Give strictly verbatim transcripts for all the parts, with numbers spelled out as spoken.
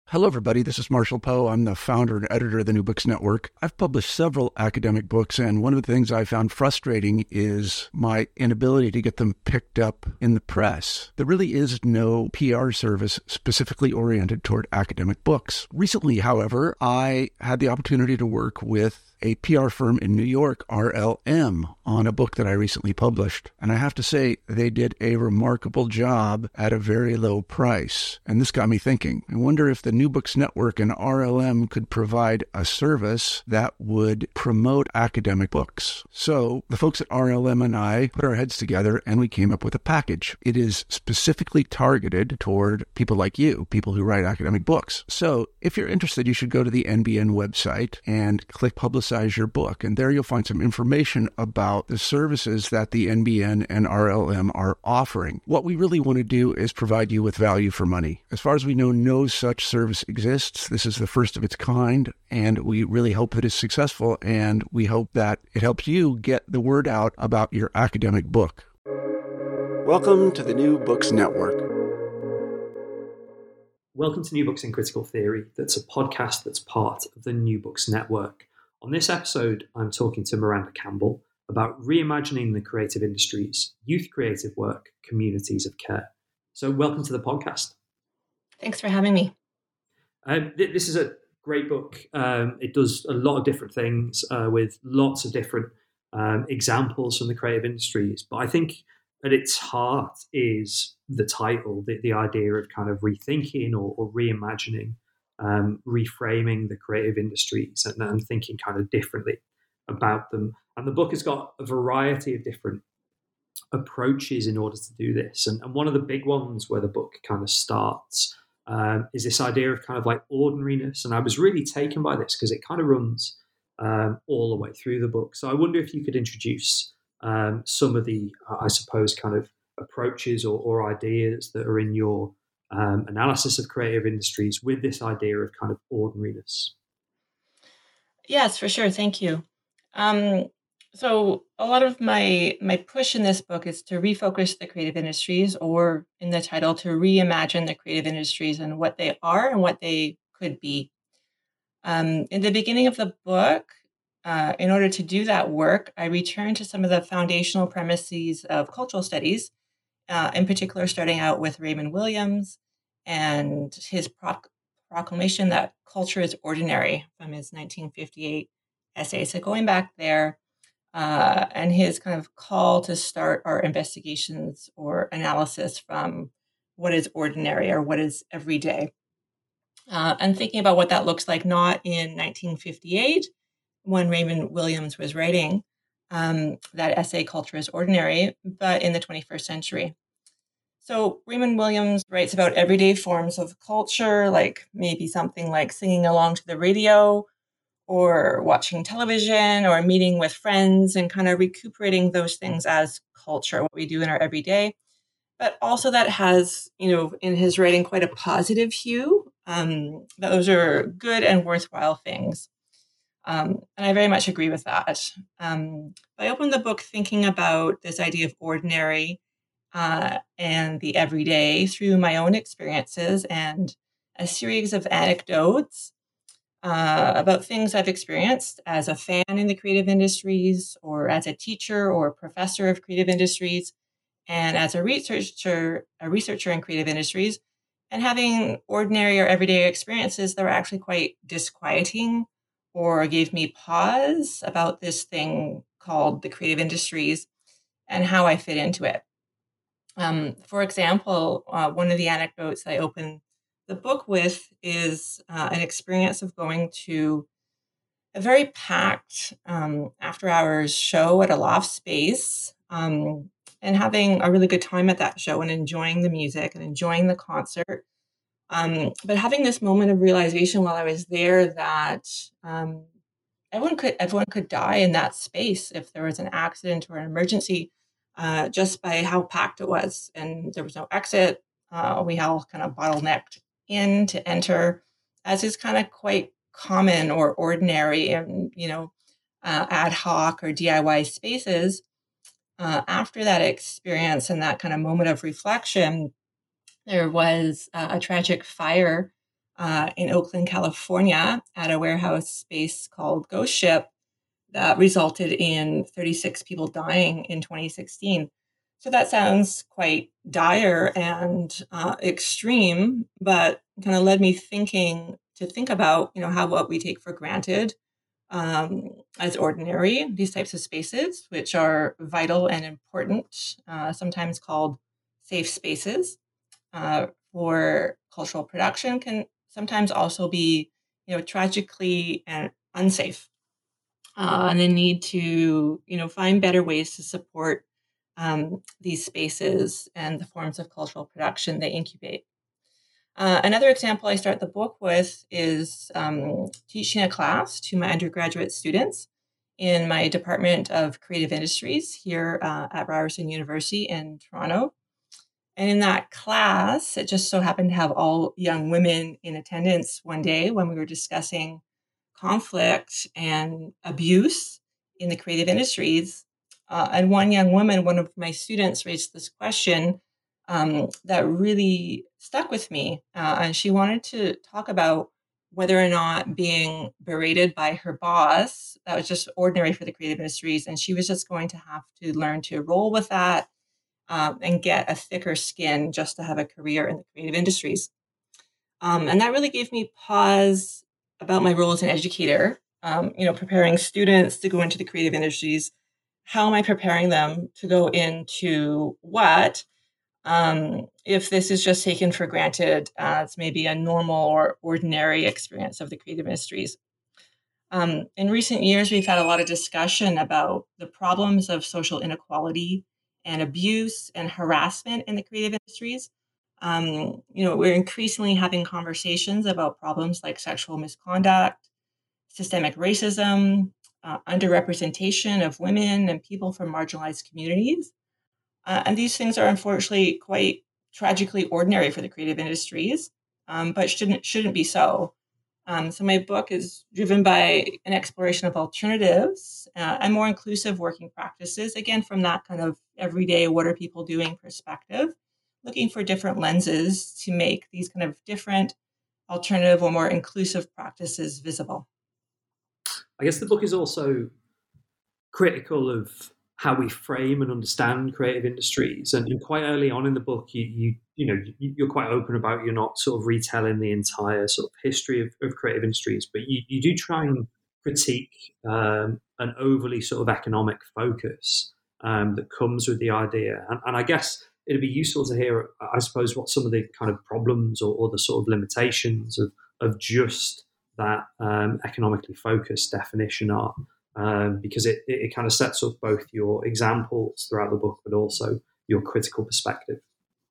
Hello, everybody. This is Marshall Poe. I'm the founder and editor of the New Books Network. I've published several academic books, and one of the things I found frustrating is my inability to get them picked up in the press. There really is no P R service specifically oriented toward academic books. Recently, however, I had the opportunity to work with a P R firm in New York, R L M, on a book that I recently published. And I have to say, they did a remarkable job at a very low price. And this got me thinking. I wonder if the New Books Network and R L M could provide a service that would promote academic books. So the folks at R L M and I put our heads together and we came up with a package. It is specifically targeted toward people like you, people who write academic books. So if you're interested, you should go to the N B N website and click Publicize your book. And there you'll find some information about the services that the N B N and R L M are offering. What we really want to do is provide you with value for money. As far as we know, no such service exists. This is the first of its kind, and we really hope that it's successful, and we hope that it helps you get the word out about your academic book. Welcome to the New Books Network. Welcome to New Books in Critical Theory. That's a podcast that's part of the New Books Network. On this episode, I'm talking to Miranda Campbell about reimagining the creative industries, youth creative work, communities of care. So welcome to the podcast. Thanks for having me. Um, th- this is a great book. Um, it does a lot of different things uh, with lots of different um, examples from the creative industries. But I think at its heart is the title, the, the idea of kind of rethinking or, or reimagining, um, reframing the creative industries and, and thinking kind of differently about them. And the book has got a variety of different approaches in order to do this. And, and one of the big ones where the book kind of starts um, is this idea of kind of like ordinariness. And I was really taken by this because it kind of runs um, all the way through the book. So I wonder if you could introduce um, some of the, I suppose, kind of approaches or, or ideas that are in your um, analysis of creative industries with this idea of kind of ordinariness. Yes, for sure. Thank you. Um, so a lot of my my push in this book is to refocus the creative industries, or in the title, to reimagine the creative industries and what they are and what they could be. Um, in the beginning of the book, uh, in order to do that work, I returned to some of the foundational premises of cultural studies, uh, in particular, starting out with Raymond Williams and his proc- proclamation that culture is ordinary from his nineteen fifty-eight essay. So going back there, uh, and his kind of call to start our investigations or analysis from what is ordinary or what is everyday. Uh, and thinking about what that looks like, not in nineteen fifty-eight, when Raymond Williams was writing um, that essay, Culture is Ordinary, but in the twenty-first century. So Raymond Williams writes about everyday forms of culture, like maybe something like singing along to the radio or watching television or meeting with friends, and kind of recuperating those things as culture, what we do in our everyday. But also that has, you know, in his writing, quite a positive hue. Um, that those are good and worthwhile things. Um, and I very much agree with that. Um, I opened the book thinking about this idea of ordinary uh, and the everyday through my own experiences and a series of anecdotes uh, about things I've experienced as a fan in the creative industries, or as a teacher or professor of creative industries, and as a researcher, a researcher in creative industries, and having ordinary or everyday experiences that were actually quite disquieting or gave me pause about this thing called the creative industries and how I fit into it. Um, for example, uh, one of the anecdotes I open the book with is uh, an experience of going to a very packed um, after hours show at a loft space, um, and having a really good time at that show and enjoying the music and enjoying the concert. Um, but having this moment of realization while I was there that um, everyone could everyone could die in that space if there was an accident or an emergency, uh, just by how packed it was, and there was no exit. Uh, we all kind of bottlenecked in to enter, as is kind of quite common or ordinary and, you know, uh, ad hoc or D I Y spaces. Uh, after that experience and that kind of moment of reflection, there was uh, a tragic fire uh, in Oakland, California, at a warehouse space called Ghost Ship that resulted in thirty-six people dying in twenty sixteen. So that sounds quite dire and uh, extreme, but kind of led me thinking to think about, you know, how what we take for granted um, as ordinary, these types of spaces, which are vital and important, uh, sometimes called safe spaces uh, for cultural production, can sometimes also be, you know, tragically and unsafe. Uh, and the need to, you know, find better ways to support um, these spaces and the forms of cultural production they incubate. Uh, another example I start the book with is um, teaching a class to my undergraduate students in my Department of Creative Industries here uh, at Ryerson University in Toronto. And in that class, it just so happened to have all young women in attendance one day when we were discussing conflict and abuse in the creative industries. Uh, and one young woman, one of my students, raised this question um, that really stuck with me. Uh, and she wanted to talk about whether or not being berated by her boss, that was just ordinary for the creative industries. And she was just going to have to learn to roll with that um, and get a thicker skin just to have a career in the creative industries. Um, and that really gave me pause about my role as an educator, um, you know, preparing students to go into the creative industries. How am I preparing them to go into what um, if this is just taken for granted as maybe a normal or ordinary experience of the creative industries? Um, in recent years, we've had a lot of discussion about the problems of social inequality and abuse and harassment in the creative industries. Um, you know, we're increasingly having conversations about problems like sexual misconduct, systemic racism, uh, underrepresentation of women and people from marginalized communities. Uh, and these things are unfortunately quite tragically ordinary for the creative industries, um, but shouldn't shouldn't be so. Um, so my book is driven by an exploration of alternatives uh, and more inclusive working practices, again, from that kind of everyday, what are people doing perspective, looking for different lenses to make these kind of different alternative or more inclusive practices visible. I guess the book is also critical of how we frame and understand creative industries. And, and quite early on in the book, you you you know you're quite open about you're not sort of retelling the entire sort of history of, of creative industries, but you, you do try and critique um, an overly sort of economic focus um, that comes with the idea. And, and I guess it'd be useful to hear, I suppose, what some of the kind of problems or, or the sort of limitations of of just that um, economically focused definition are. Um, because it, it, it kind of sets up both your examples throughout the book, but also your critical perspective.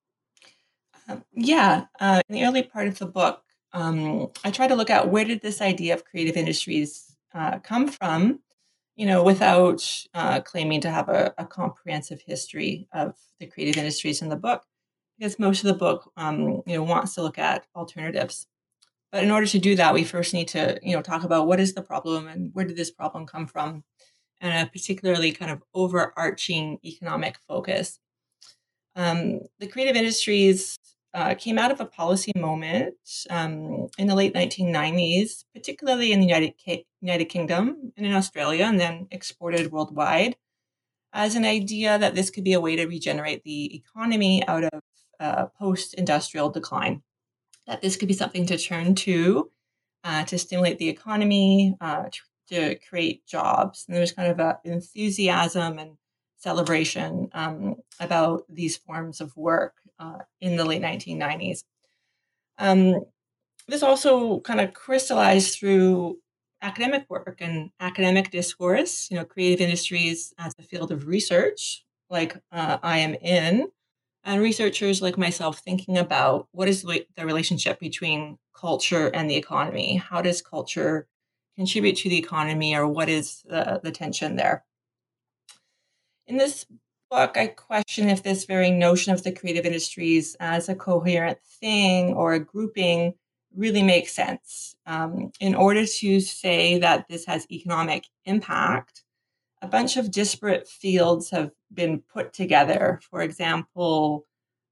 Um, yeah, uh, in the early part of the book, um, I try to look at where did this idea of creative industries uh, come from, you know, without uh, claiming to have a, a comprehensive history of the creative industries in the book, because most of the book, um, you know, wants to look at alternatives. But in order to do that, we first need to, you know, talk about what is the problem and where did this problem come from, and a particularly kind of overarching economic focus. Um, the creative industries uh, came out of a policy moment um, in the late nineteen nineties, particularly in the United, K- United Kingdom and in Australia, and then exported worldwide, as an idea that this could be a way to regenerate the economy out of uh, post-industrial decline. That this could be something to turn to, uh, to stimulate the economy, uh, to, to create jobs. And there's kind of an enthusiasm and celebration um, about these forms of work uh, in the late nineteen nineties. Um, this also kind of crystallized through academic work and academic discourse, you know, creative industries as a field of research, like uh, I am in, and researchers like myself thinking about what is the relationship between culture and the economy. How does culture contribute to the economy, or what is the, the tension there? In this book, I question if this very notion of the creative industries as a coherent thing or a grouping really makes sense. Um, in order to say that this has economic impact, a bunch of disparate fields have been put together. For example,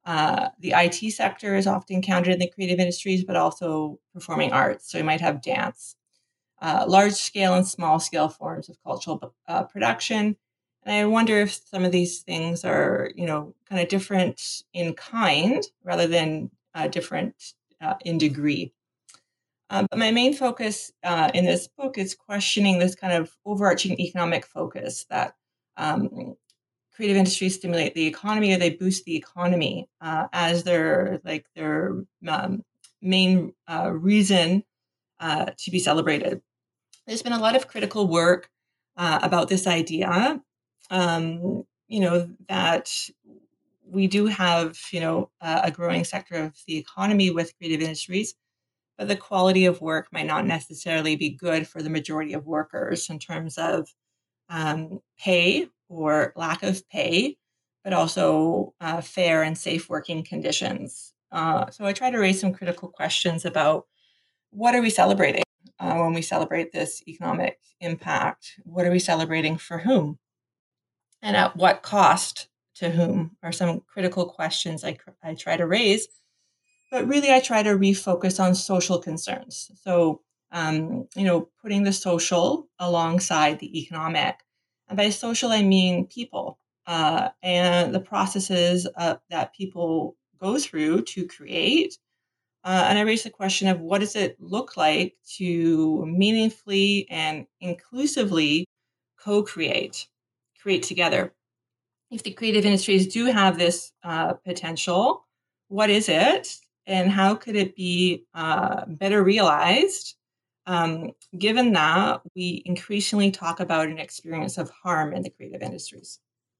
Uh, the I T sector is often counted in the creative industries, but also performing arts. So you might have dance, uh, large scale and small scale forms of cultural uh, production. And I wonder if some of these things are, you know, kind of different in kind rather than uh, different uh, in degree. Um, but my main focus uh, in this book is questioning this kind of overarching economic focus that um, creative industries stimulate the economy or they boost the economy uh, as their like their um, main uh, reason uh, to be celebrated. There's been a lot of critical work uh, about this idea. Um, you know that we do have you know uh, a growing sector of the economy with creative industries, but the quality of work might not necessarily be good for the majority of workers in terms of um, pay or lack of pay, but also uh, fair and safe working conditions. Uh, so I try to raise some critical questions about what are we celebrating uh, when we celebrate this economic impact? What are we celebrating for whom? And at what cost to whom are some critical questions I, I try to raise. But really, I try to refocus on social concerns. So, um, you know, putting the social alongside the economic. And by social, I mean people uh, and the processes uh, that people go through to create. Uh, and I raise the question of what does it look like to meaningfully and inclusively co-create, create together. If the creative industries do have this uh, potential, what is it, and how could it be uh, better realized? Um, given that we increasingly talk about an experience of harm in the creative industries.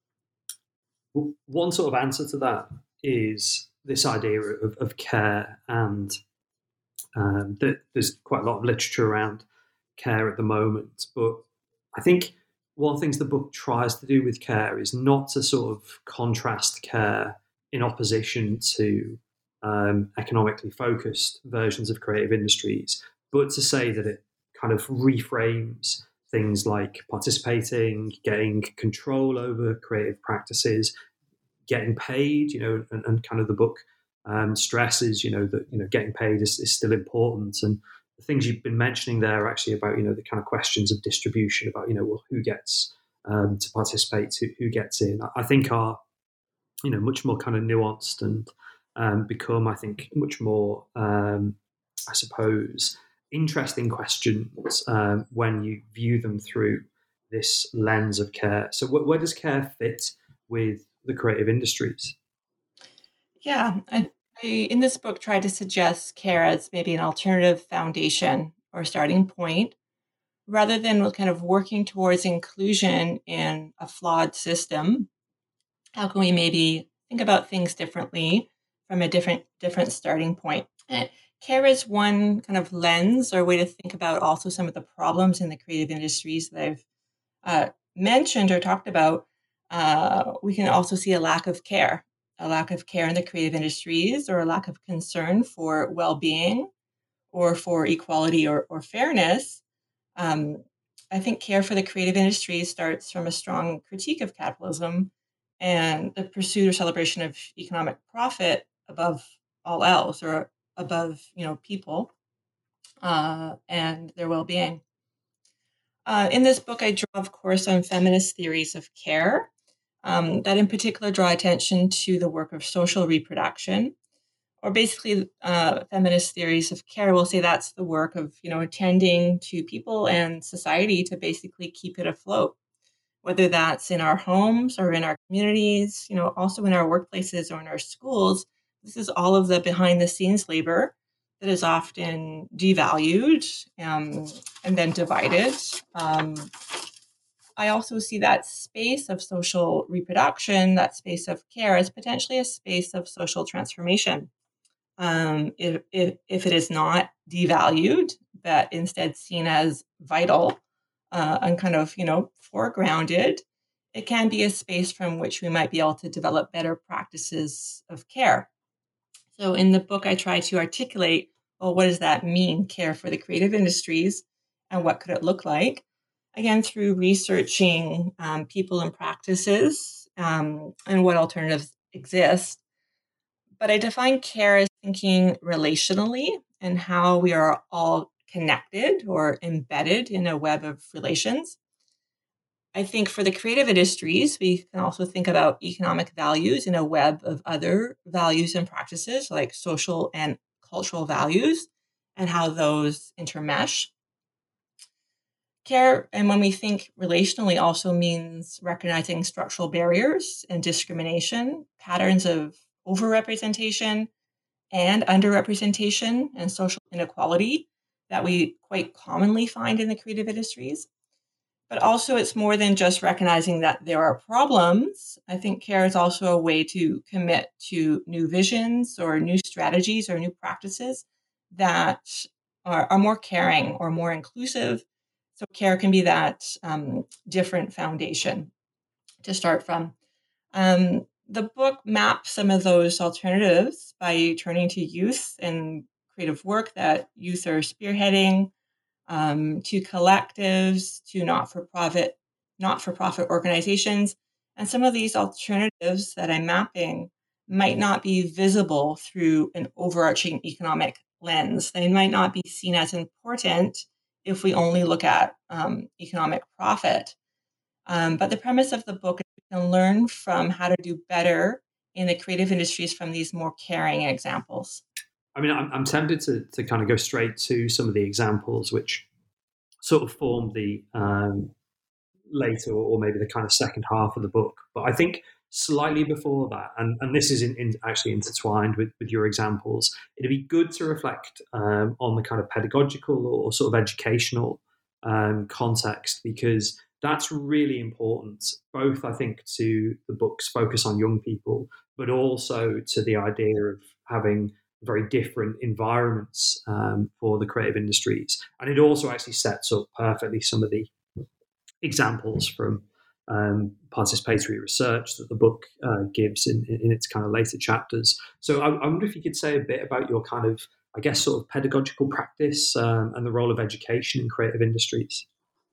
Well, one sort of answer to that is this idea of, of care, and um, that there's quite a lot of literature around care at the moment. But I think one of the things the book tries to do with care is not to sort of contrast care in opposition to um, economically focused versions of creative industries, but to say that it kind of reframes things like participating, getting control over creative practices, getting paid, you know, and, and kind of the book um, stresses, you know, that, you know, getting paid is, is still important. And the things you've been mentioning there are actually about, you know, the kind of questions of distribution, about, you know, well, who gets um, to participate, who, who gets in, I think are, you know, much more kind of nuanced and um, become, I think, much more, um, I suppose, interesting questions um, when you view them through this lens of care. So wh- where does care fit with the creative industries? Yeah, I, I in this book try to suggest care as maybe an alternative foundation or starting point, rather than kind of working towards inclusion in a flawed system. How can we maybe think about things differently from a different different starting point? And care is one kind of lens or way to think about also some of the problems in the creative industries that I've uh, mentioned or talked about. Uh, we can also see a lack of care, a lack of care in the creative industries, or a lack of concern for well-being or for equality or, or fairness. Um, I think care for the creative industry starts from a strong critique of capitalism and the pursuit or celebration of economic profit above all else, or above, you know, people uh, and their well-being. Uh, in this book, I draw, of course, on feminist theories of care um, that, in particular, draw attention to the work of social reproduction, or basically uh, feminist theories of care will say that's the work of, you know, attending to people and society to basically keep it afloat, whether that's in our homes or in our communities, you know, also in our workplaces or in our schools. This is all of the behind the scenes labor that is often devalued um, and then divided. Um, I also see that space of social reproduction, that space of care, as potentially a space of social transformation. Um, if, if, if it is not devalued, but instead seen as vital uh, and kind of, you know, foregrounded, it can be a space from which we might be able to develop better practices of care. So in the book, I try to articulate, well, what does that mean, care for the creative industries, and what could it look like? Again, through researching um, people and practices um, and what alternatives exist. but I define care as thinking relationally and how we are all connected or embedded in a web of relations. I think for the creative industries, we can also think about economic values in a web of other values and practices like social and cultural values and how those intermesh. Care, and when we think relationally, also means recognizing structural barriers and discrimination, patterns of overrepresentation and underrepresentation and social inequality that we quite commonly find in the creative industries. But also, it's more than just recognizing that there are problems. I think care is also a way to commit to new visions or new strategies or new practices that are, are more caring or more inclusive. So care can be that um, different foundation to start from. Um, the book maps some of those alternatives by turning to youth and creative work that youth are spearheading, um, to collectives, to not-for-profit, not-for-profit organizations. And some of these alternatives that I'm mapping might not be visible through an overarching economic lens. They might not be seen as important if we only look at um, economic profit. Um, but the premise of the book is we can learn from how to do better in the creative industries from these more caring examples. I mean, I'm, I'm tempted to, to kind of go straight to some of the examples which sort of form the um, later or maybe the kind of second half of the book. But I think slightly before that, and, and this is in, in actually intertwined with, with your examples, it'd be good to reflect um, on the kind of pedagogical or sort of educational um, context, because that's really important, both I think to the book's focus on young people, but also to the idea of having very different environments um, for the creative industries. And it also actually sets up perfectly some of the examples from um, participatory research that the book uh, gives in, in its kind of later chapters. So I, I wonder if you could say a bit about your kind of, I guess, sort of pedagogical practice um, and the role of education in creative industries.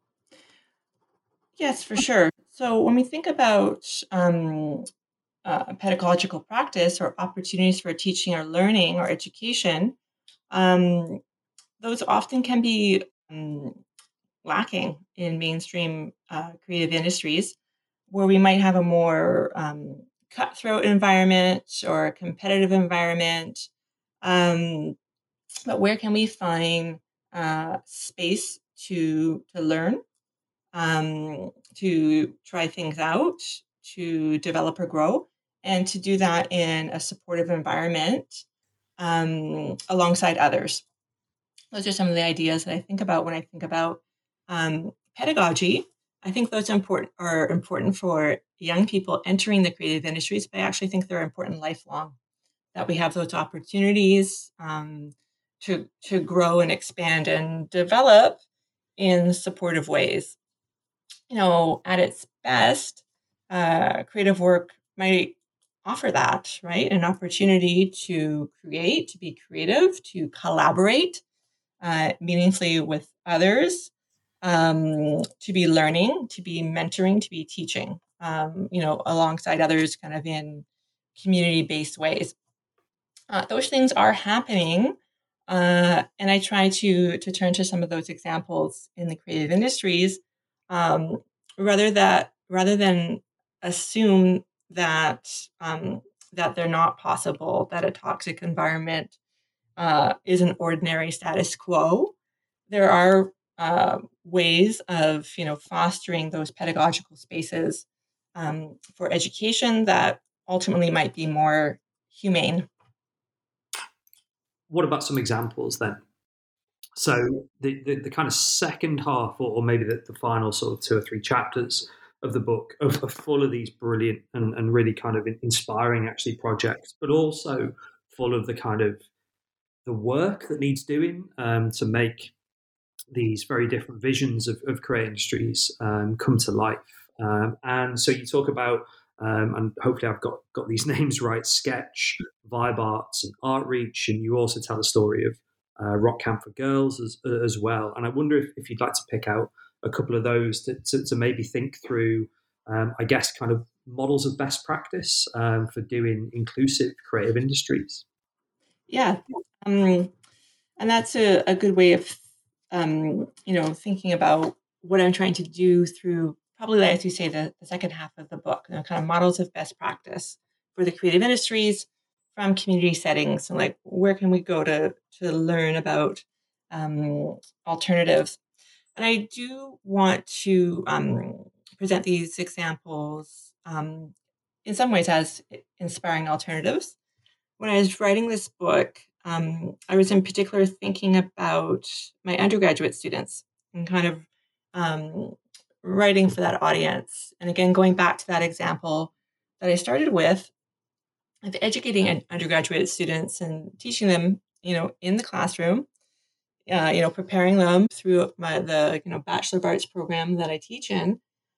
Yes, for sure. So when we think about um, uh, pedagogical practice or opportunities for teaching or learning or education, um, those often can be um, lacking in mainstream uh, creative industries, where we might have a more um, cutthroat environment or a competitive environment. Um, but where can we find uh, space to to learn, um, to try things out, to develop or grow, and to do that in a supportive environment um, alongside others? Those are some of the ideas that I think about when I think about um, pedagogy. I think those important are important for young people entering the creative industries, but I actually think they're important lifelong, that we have those opportunities um, to to grow and expand and develop in supportive ways. You know, at its best, uh, creative work might offer that, right? An opportunity to create, to be creative, to collaborate uh, meaningfully with others, um, to be learning, to be mentoring, to be teaching, um, you know, alongside others kind of in community-based ways. Uh, those things are happening. Uh, and I try to to turn to some of those examples in the creative industries, um, rather that rather than assume that um, that they're not possible, that a toxic environment uh, is an ordinary status quo. There are uh, ways of, you know, fostering those pedagogical spaces um, for education that ultimately might be more humane. What about some examples then? So the, the, the kind of second half, or, or maybe the, the final sort of two or three chapters of the book are, are full of these brilliant and, and really kind of inspiring actually projects, but also full of the kind of the work that needs doing um, to make these very different visions of, of creative industries um, come to life. Um, and so you talk about, um, and hopefully I've got, got these names right, Sketch, Vibe Arts, and Artreach, and you also tell a story of uh, Rock Camp for Girls as, as well. And I wonder if, if you'd like to pick out a couple of those to, to, to maybe think through, um, I guess, kind of models of best practice um, for doing inclusive creative industries? Yeah, um, and that's a, a good way of, um, you know, thinking about what I'm trying to do through probably, like, as you say, the, the second half of the book, you know, kind of models of best practice for the creative industries from community settings. And like, where can we go to to learn about um, alternatives? And I do want to um, present these examples um, in some ways as inspiring alternatives. When I was writing this book, um, I was in particular thinking about my undergraduate students and kind of um, writing for that audience. And again, going back to that example that I started with, of educating undergraduate students and teaching them, you know, in the classroom, uh, you know, preparing them through my the you know Bachelor of Arts program that I teach in,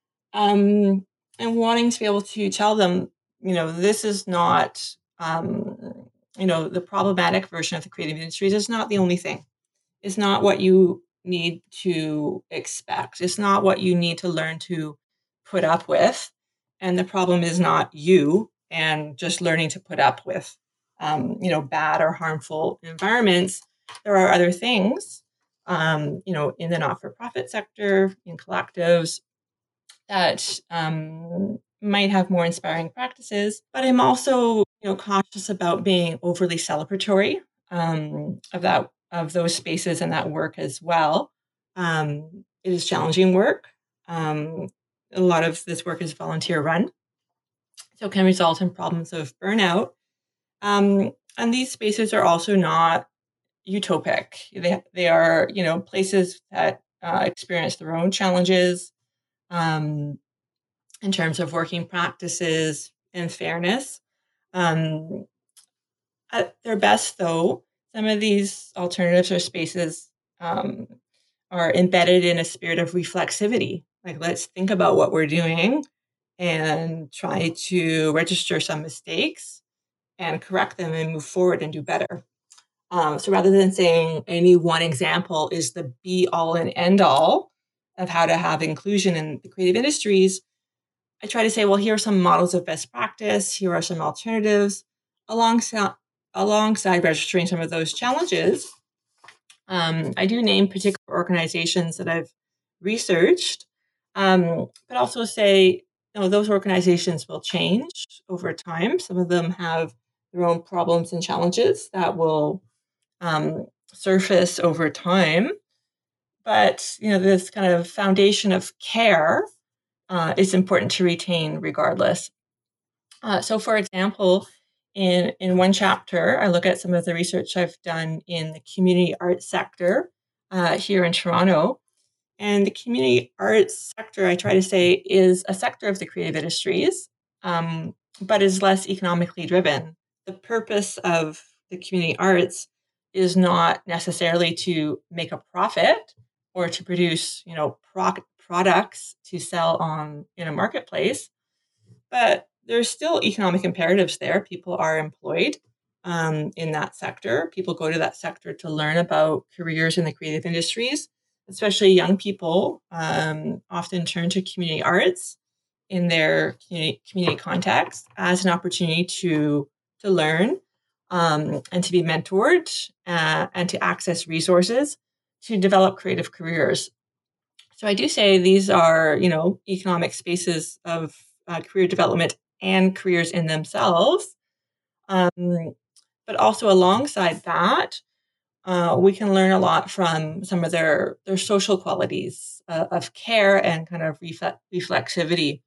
um, and wanting to be able to tell them, you know, this is not, um, you know, the problematic version of the creative industries is not the only thing. It's not what you need to expect. It's not what you need to learn to put up with. And the problem is not you and just learning to put up with, um, you know, bad or harmful environments. There are other things, um, you know, in the not-for-profit sector, in collectives, that um, might have more inspiring practices. But I'm also, you know, cautious about being overly celebratory um, of that of those spaces and that work as well. Um, it is challenging work. Um, a lot of this work is volunteer run, so it can result in problems of burnout. Um, and these spaces are also not utopic. They they are, you know, places that uh, experience their own challenges. Um, in terms of working practices and fairness. Um, at their best, though, some of these alternatives or spaces um, are embedded in a spirit of reflexivity. Like, let's think about what we're doing and try to register some mistakes and correct them and move forward and do better. Um, so rather than saying any one example is the be all and end all of how to have inclusion in the creative industries, I try to say, well, here are some models of best practice. Here are some alternatives alongside, alongside registering some of those challenges. Um, I do name particular organizations that I've researched, um, but also say, you know, those organizations will change over time. Some of them have their own problems and challenges that will um, surface over time. But, you know, this kind of foundation of care uh, is important to retain regardless. Uh, so, for example, in, in one chapter, I look at some of the research I've done in the community arts sector uh, here in Toronto. And the community arts sector, I try to say, is a sector of the creative industries, um, but is less economically driven. The purpose of the community arts is not necessarily to make a profit or to produce, you know, pro- products to sell on in a marketplace, but there's still economic imperatives there. People are employed um, in that sector. People go to that sector to learn about careers in the creative industries, especially young people um, often turn to community arts in their community, community context as an opportunity to, to learn um, and to be mentored uh, and to access resources to develop creative careers. So I do say these are, you know, economic spaces of uh, career development and careers in themselves. Um, but also alongside that, uh, we can learn a lot from some of their, their social qualities uh, of care and kind of refle- reflexivity.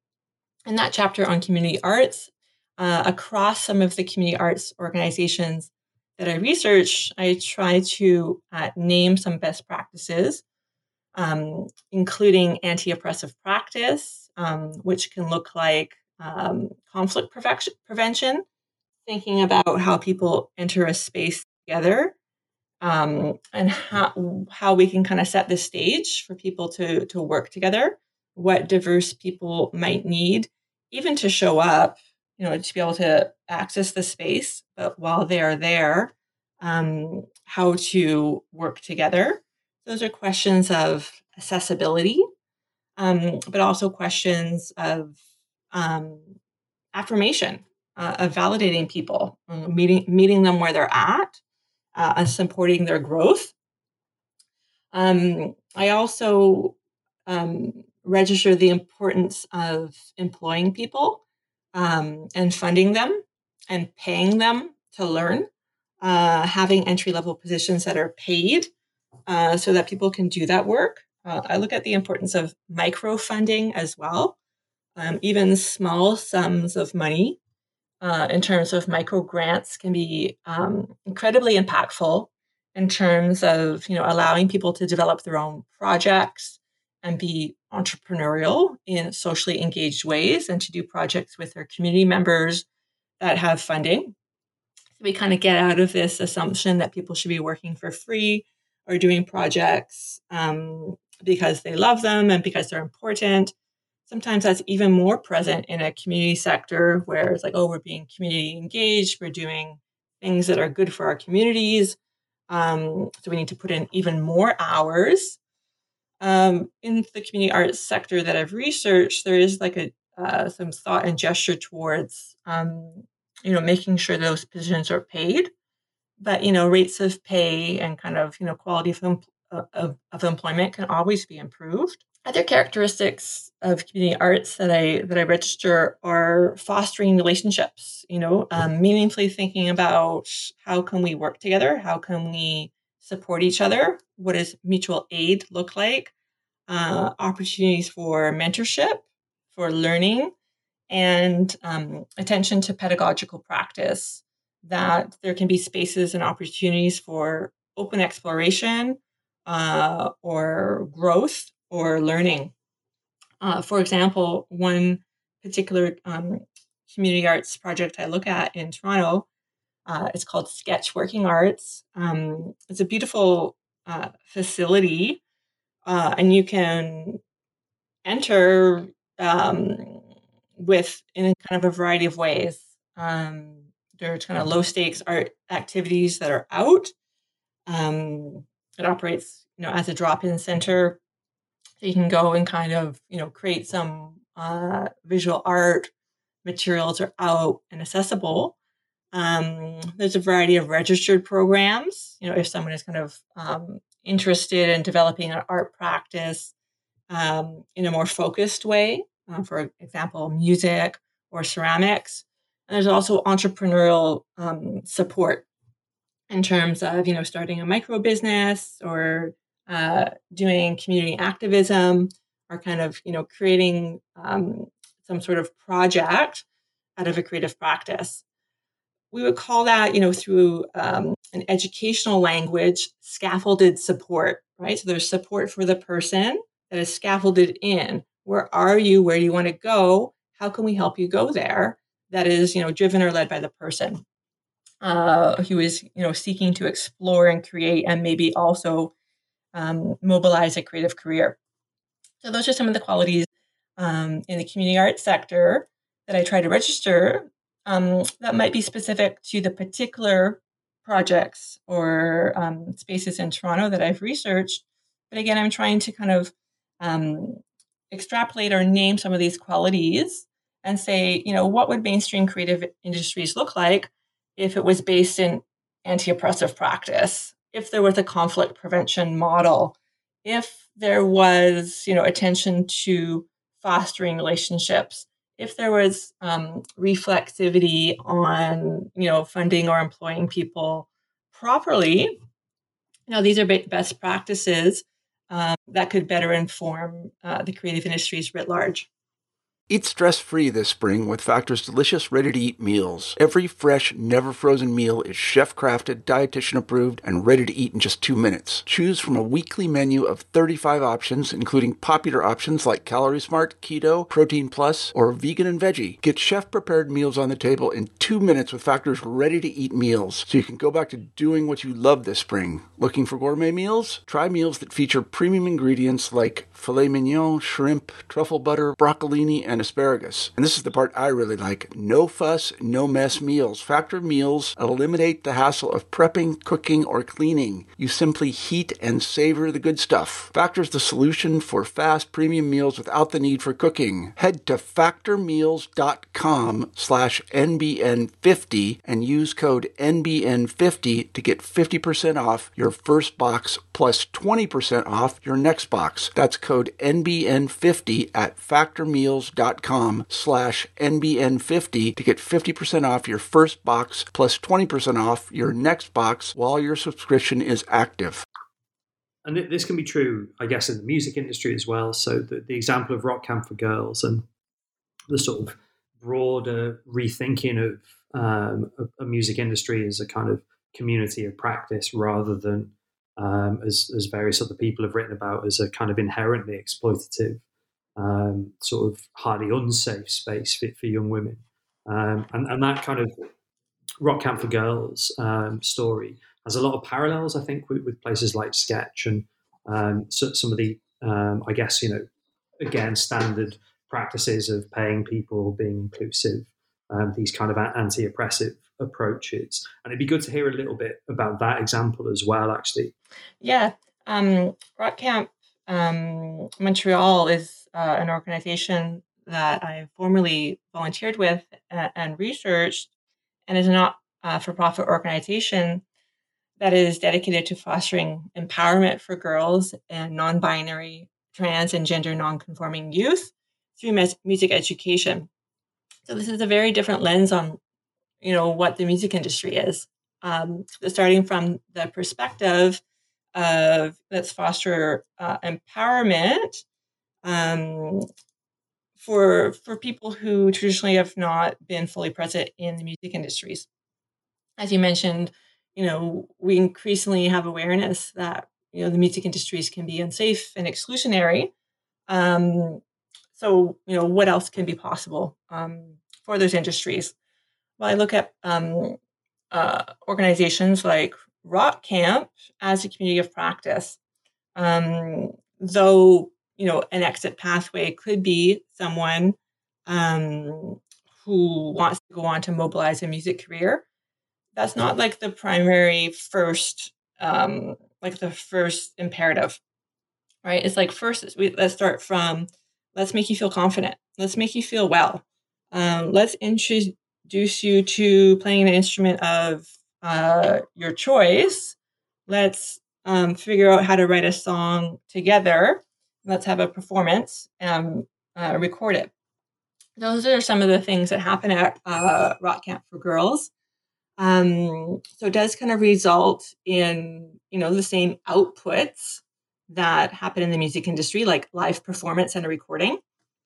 In that chapter on community arts, uh, across some of the community arts organizations that I research, I try to uh, name some best practices, um, including anti-oppressive practice, um, which can look like um, conflict prevention, prevention, thinking about how people enter a space together, um, and how how we can kind of set the stage for people to to work together, what diverse people might need, even to show up, you know, to be able to access the space, but while they are there, um, how to work together. Those are questions of accessibility, um, but also questions of um, affirmation, uh, of validating people, uh, meeting meeting them where they're at, uh, and supporting their growth. Um, I also um, register the importance of employing people, um, and funding them and paying them to learn, uh, having entry-level positions that are paid, uh, so that people can do that work. Uh, I look at the importance of microfunding as well. Um, even small sums of money, uh, in terms of micro grants, can be um, incredibly impactful in terms of, you know, allowing people to develop their own projects and be entrepreneurial in socially engaged ways, and to do projects with their community members that have funding. So we kind of get out of this assumption that people should be working for free or doing projects um, because they love them and because they're important. Sometimes that's even more present in a community sector where it's like, oh, we're being community engaged, we're doing things that are good for our communities. Um, so we need to put in even more hours. Um, in the community arts sector that I've researched, there is like a uh, some thought and gesture towards, um, you know, making sure those positions are paid. But, you know, rates of pay and kind of, you know, quality of, em- of, of employment can always be improved. Other characteristics of community arts that I that I register are fostering relationships, you know, um, meaningfully thinking about how can we work together? How can we support each other? What does mutual aid look like? Uh, opportunities for mentorship, for learning, and um, attention to pedagogical practice, that there can be spaces and opportunities for open exploration, uh, or growth or learning. Uh, for example, one particular um, community arts project I look at in Toronto, uh, it's called Sketch Working Arts. Um, it's a beautiful uh, facility, uh, and you can enter um, with in kind of a variety of ways. Um, there's kind of low stakes art activities that are out. Um, it operates, you know, as a drop-in center. So you can go and kind of, you know, create some uh, visual art. Materials are out and accessible. Um, there's a variety of registered programs. You know, if someone is kind of um, interested in developing an art practice um, in a more focused way, uh, for example, music or ceramics. And there's also entrepreneurial um, support in terms of, you know, starting a micro business or uh, doing community activism, or kind of, you know, creating um, some sort of project out of a creative practice. We would call that, you know, through um, an educational language, scaffolded support, right? So there's support for the person that is scaffolded in. Where are you? Where do you want to go? How can we help you go there? That is, you know, driven or led by the person uh, who is, you know, seeking to explore and create, and maybe also um, mobilize a creative career. So those are some of the qualities um, in the community arts sector that I try to register um, that might be specific to the particular projects or um, spaces in Toronto that I've researched. But again, I'm trying to kind of um, extrapolate or name some of these qualities and say, you know, what would mainstream creative industries look like if it was based in anti-oppressive practice, if there was a conflict prevention model, if there was, you know, attention to fostering relationships, if there was um, reflexivity on, you know, funding or employing people properly. You know, these are best practices um, that could better inform uh, the creative industries writ large. Eat stress-free this spring with Factor's delicious, ready-to-eat meals. Every fresh, never-frozen meal is chef-crafted, dietitian-approved, and ready to eat in just two minutes. Choose from a weekly menu of thirty-five options, including popular options like Calorie Smart, Keto, Protein Plus, or Vegan and Veggie. Get chef-prepared meals on the table in two minutes with Factor's ready-to-eat meals, so you can go back to doing what you love this spring. Looking for gourmet meals? Try meals that feature premium ingredients like filet mignon, shrimp, truffle butter, broccolini, and and asparagus. And this is the part I really like. No fuss, no mess meals. Factor meals eliminate the hassle of prepping, cooking, or cleaning. You simply heat and savor the good stuff. Factor's the solution for fast premium meals without the need for cooking. Head to factormeals.com slash NBN50 and use code N B N fifty to get fifty percent off your first box plus twenty percent off your next box. That's code N B N fifty at factormeals.com slash NBN50 to get fifty percent off your first box plus twenty percent off your next box while your subscription is active. And this can be true, I guess, in the music industry as well. So the, the example of Rock Camp for Girls and the sort of broader rethinking of um, a, a music industry as a kind of community of practice rather than, um, as, as various other people have written about, as a kind of inherently exploitative, um, sort of highly unsafe space for, for young women. Um, and, and that kind of Rock Camp for Girls um, story has a lot of parallels, I think, with, with places like Sketch and um, so, some of the, um, I guess, you know, again, standard practices of paying people, being inclusive, um, these kind of anti-oppressive approaches. And it'd be good to hear a little bit about that example as well, actually. Yeah. Um, Rock Camp um, Montreal is uh, an organization that I formerly volunteered with and, and researched, and is a not-for-profit organization that is dedicated to fostering empowerment for girls and non-binary, trans, and gender non-conforming youth through mes- music education. So this is a very different lens on, you know, what the music industry is. Um, starting from the perspective of let's foster uh, empowerment um, for for people who traditionally have not been fully present in the music industries. As you mentioned, you know, we increasingly have awareness that, you know, the music industries can be unsafe and exclusionary. Um, so, you know, what else can be possible um, for those industries? Well, I look at um, uh, organizations like Rock Camp as a community of practice. Um, though, you know, an exit pathway could be someone um, who wants to go on to mobilize a music career. That's not like the primary first, um, like the first imperative, right? It's like first, we, let's start from, let's make you feel confident. Let's make you feel well. Um, let's introduce you to playing an instrument of uh, your choice. Let's um, figure out how to write a song together. Let's have a performance and uh, record it. Those are some of the things that happen at uh, Rock Camp for Girls. Um, so it does kind of result in, you know, the same outputs that happen in the music industry, like live performance and a recording.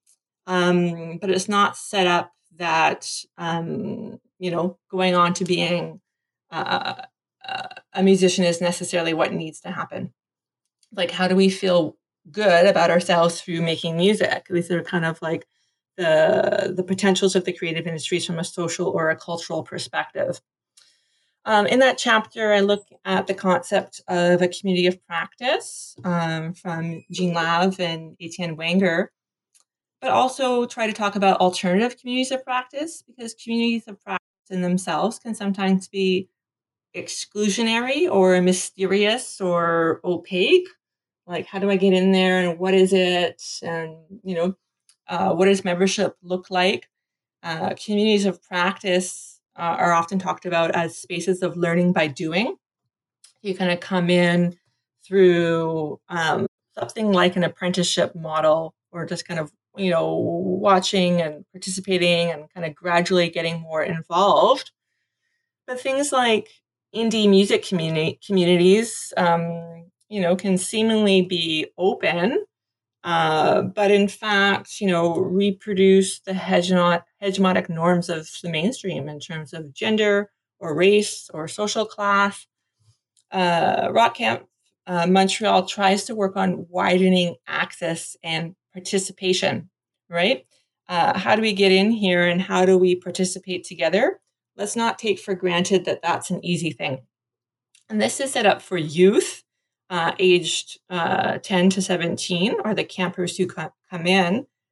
Um, but it's not set up that, um, you know, going on to being uh, uh, a musician is necessarily what needs to happen. Like, how do we feel good about ourselves through making music? These are kind of like the, the potentials of the creative industries from a social or a cultural perspective. Um, in that chapter, I look at the concept of a community of practice um, from Jean Lave and Etienne Wenger, but also try to talk about alternative communities of practice, because communities of practice in themselves can sometimes be exclusionary or mysterious or opaque. Like, how do I get in there and what is it? And, you know, uh, what does membership look like? Uh, communities of practice Uh, are often talked about as spaces of learning by doing. You kind of come in through um, something like an apprenticeship model, or just kind of, you know, watching and participating and kind of gradually getting more involved. But things like indie music community communities, um, you know, can seemingly be open, Uh, but in fact, you know, reproduce the hegemonic, hegemonic norms of the mainstream in terms of gender or race or social class. Uh, Rock Camp uh, Montreal tries to work on widening access and participation, right? Uh, how do we get in here and how do we participate together? Let's not take for granted that that's an easy thing. And this is set up for youth uh, aged uh, ten to seventeen, or the campers who come in.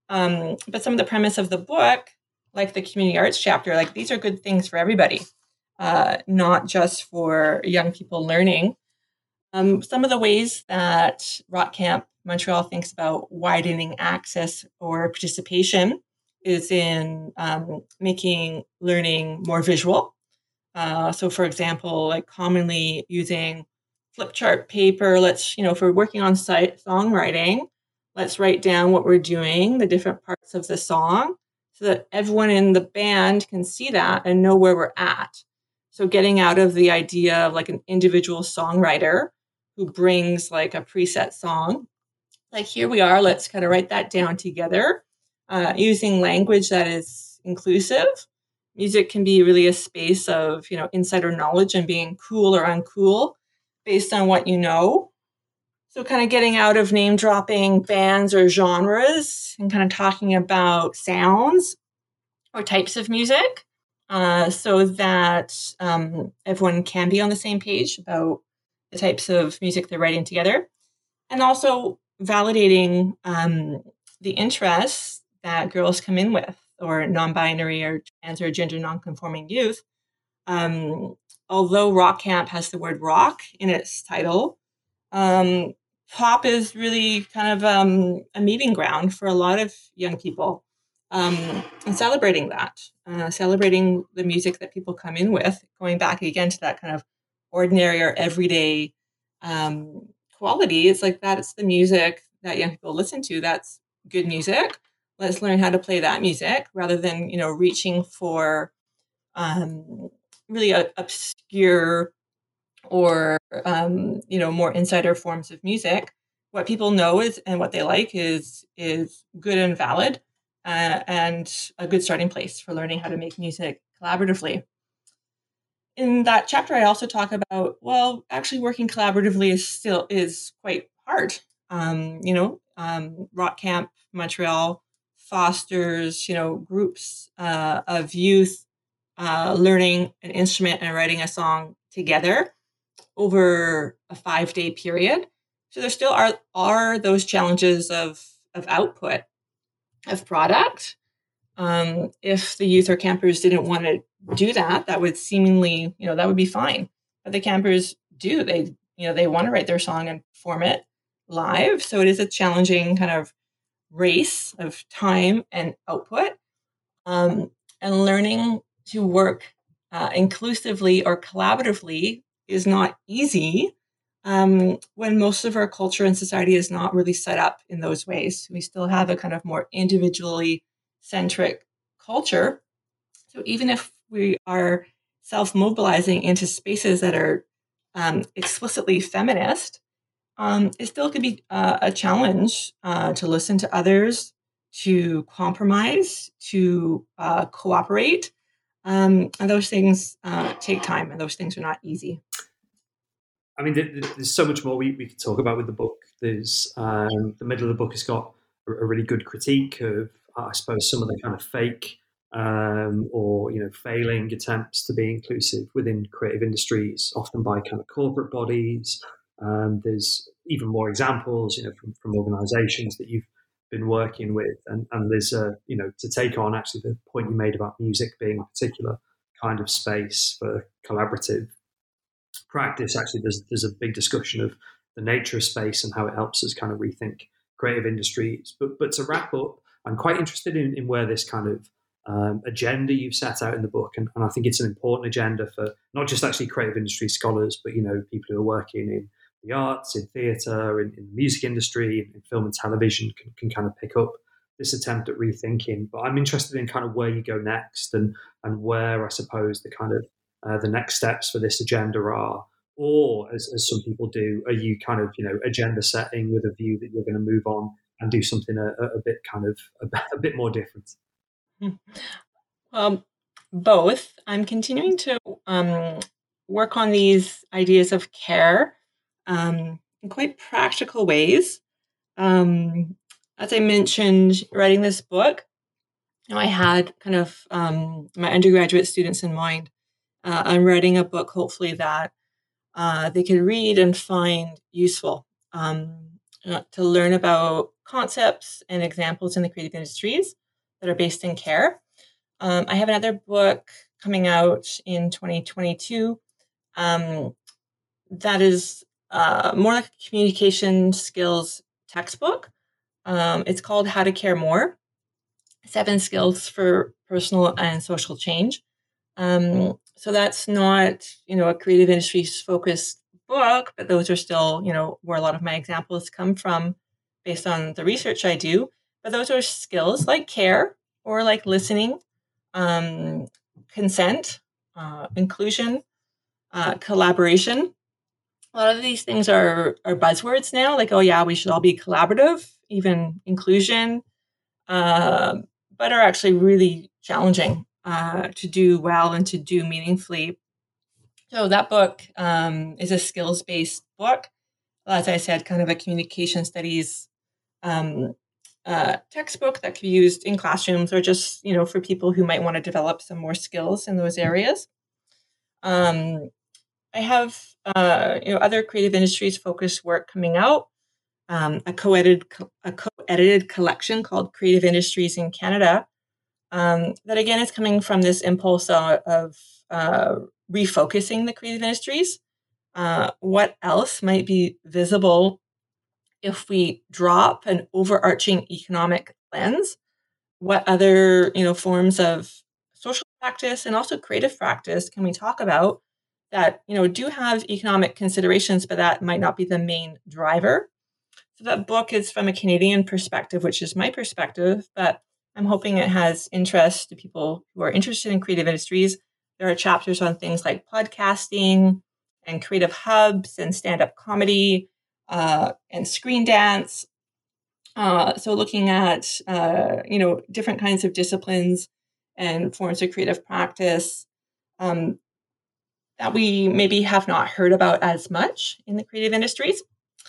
Um, but some of the premise of the book, like the community arts chapter, like these are good things for everybody, uh, not just for young people learning. Um, some of the ways that Rock Camp Montreal thinks about widening access or participation is in um, making learning more visual. Uh, so, for example, like commonly using flip chart paper, let's, you know, if we're working on site songwriting, let's write down what we're doing, the different parts of the song, so that everyone in the band can see that and know where we're at. So getting out of the idea of like an individual songwriter who brings like a preset song, like here we are, let's kind of write that down together, uh, using language that is inclusive. Music can be really a space of, you know, insider knowledge and being cool or uncool based on what you know. So kind of getting out of name dropping bands or genres and kind of talking about sounds or types of music, uh, so that um, everyone can be on the same page about the types of music they're writing together. And also validating um, the interests that girls come in with, or non-binary or trans or gender non-conforming youth. Um, although Rock Camp has the word rock in its title, um, pop is really kind of um, a meeting ground for a lot of young people, um, and celebrating that, uh, celebrating the music that people come in with, going back again to that kind of ordinary or everyday um, quality. It's like that. It's the music that young people listen to. That's good music. Let's learn how to play that music rather than, you know, reaching for um, really uh, obscure or um, you know, more insider forms of music. What people know is and what they like is is good and valid, uh, and a good starting place for learning how to make music collaboratively. In that chapter, I also talk about, well, actually working collaboratively is still is quite hard. Um, you know, um, Rock Camp Montreal fosters, you know, groups uh, of youth uh, learning an instrument and writing a song together over a five-day period. So there still are are those challenges of of output of product. Um, if the youth or campers didn't want to do that, that would seemingly, you know, that would be fine. But the campers do. They, you know, they want to write their song and perform it live. So it is a challenging kind of race of time and output. Um, and learning to work uh, inclusively or collaboratively is not easy um, when most of our culture and society is not really set up in those ways. We still have a kind of more individually centric culture. So even if we are self-mobilizing into spaces that are um, explicitly feminist, um, it still could be uh, a challenge uh, to listen to others, to compromise, to uh, cooperate. Um, and those things uh, take time, and those things are not easy. I mean, there's so much more we, we could talk about with the book. There's um, the middle of the book has got a, a really good critique of, I suppose, some of the kind of fake um, or, you know, failing attempts to be inclusive within creative industries, often by kind of corporate bodies. Um, there's even more examples, you know, from, from organisations that you've been working with, and, and there's a, you know, to take on actually the point you made about music being a particular kind of space for collaborative practice. Actually, there's there's a big discussion of the nature of space and how it helps us kind of rethink creative industries. But but to wrap up, I'm quite interested in, in where this kind of um, agenda you've set out in the book, and, and I think it's an important agenda for not just actually creative industry scholars, but, you know, people who are working in the arts, in theatre, in, in the music industry, in film and television can, can kind of pick up this attempt at rethinking. But I'm interested in kind of where you go next, and and where I suppose the kind of Uh, the next steps for this agenda are, or as, as some people do, are you kind of, you know, agenda setting with a view that you're going to move on and do something a, a bit kind of a, a bit more different? Um, both. I'm continuing to um, work on these ideas of care um, in quite practical ways. Um, as I mentioned, writing this book, you know, I had kind of um, my undergraduate students in mind. Uh, I'm writing a book, hopefully, that uh, they can read and find useful. Um, uh, to learn about concepts and examples in the creative industries that are based in care. Um, I have another book coming out in twenty twenty-two um, that is uh, more like a communication skills textbook. Um, it's called How to Care More, Seven Skills for Personal and Social Change. Um, so that's not, you know, a creative industries focused book, but those are still, you know, where a lot of my examples come from based on the research I do. But those are skills like care or like listening, um, consent, uh, inclusion, uh, collaboration. A lot of these things are, are buzzwords now, like, oh yeah, we should all be collaborative, even inclusion, uh, but are actually really challenging uh, to do well and to do meaningfully. So that book um, is a skills-based book. As I said, kind of a communication studies um, uh, textbook that can be used in classrooms or just, you know, for people who might want to develop some more skills in those areas. Um, I have, uh, you know, other creative industries focused work coming out. Um, a co-edited a co-edited collection called Creative Industries in Canada. Um, that again is coming from this impulse of, of uh, refocusing the creative industries. Uh, what else might be visible if we drop an overarching economic lens? What other, you know, forms of social practice and also creative practice can we talk about that, you know, do have economic considerations, but that might not be the main driver? So that book is from a Canadian perspective, which is my perspective, but I'm hoping it has interest to people who are interested in creative industries. There are chapters on things like podcasting and creative hubs and stand-up comedy uh, and screen dance. Uh, so looking at, uh, you know, different kinds of disciplines and forms of creative practice um, that we maybe have not heard about as much in the creative industries.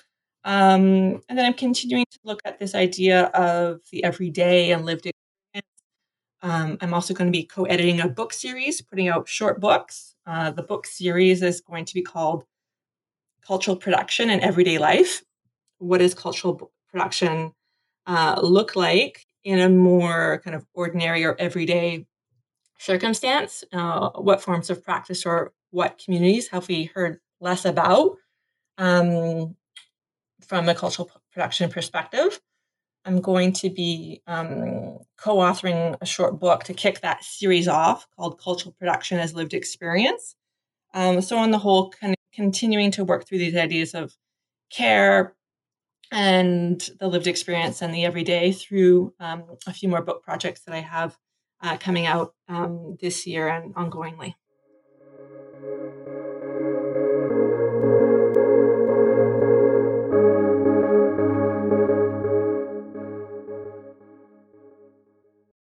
Um, and then I'm continuing to look at this idea of the everyday and lived experience. Um, I'm also going to be co-editing a book series, putting out short books. Uh, the book series is going to be called Cultural Production and Everyday Life. What does cultural production uh, look like in a more kind of ordinary or everyday circumstance? Uh, what forms of practice or what communities have we heard less about? Um, from a cultural production perspective. I'm going to be um, co-authoring a short book to kick that series off called Cultural Production as Lived Experience. Um, so on the whole, kind of continuing to work through these ideas of care and the lived experience and the everyday through um, a few more book projects that I have uh, coming out um, this year and ongoingly.